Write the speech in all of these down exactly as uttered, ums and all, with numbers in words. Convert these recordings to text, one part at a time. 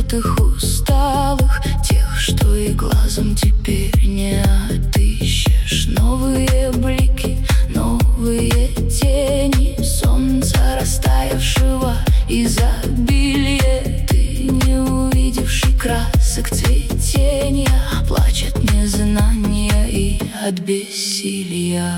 забытых, усталых, тех, что и глазом теперь не отыщешь. Новые блики, новые тени солнца, растаявшего изобилие. Ты, не увидевший красок цветения, плачет незнание и от бессилия.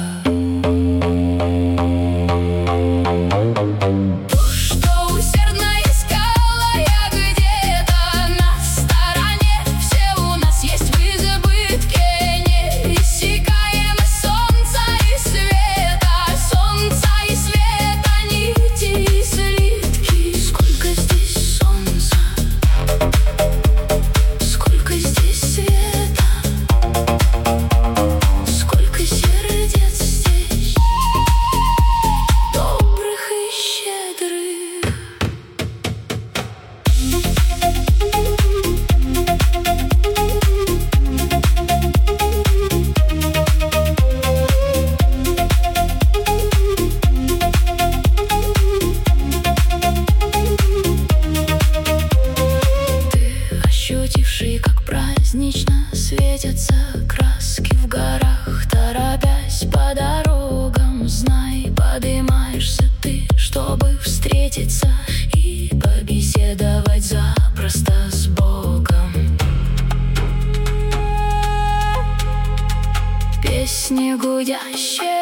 Как празднично светятся краски в горах, торопясь по дорогам, знай, подымаешься ты, чтобы встретиться и побеседовать запросто с Богом. Песни гудящие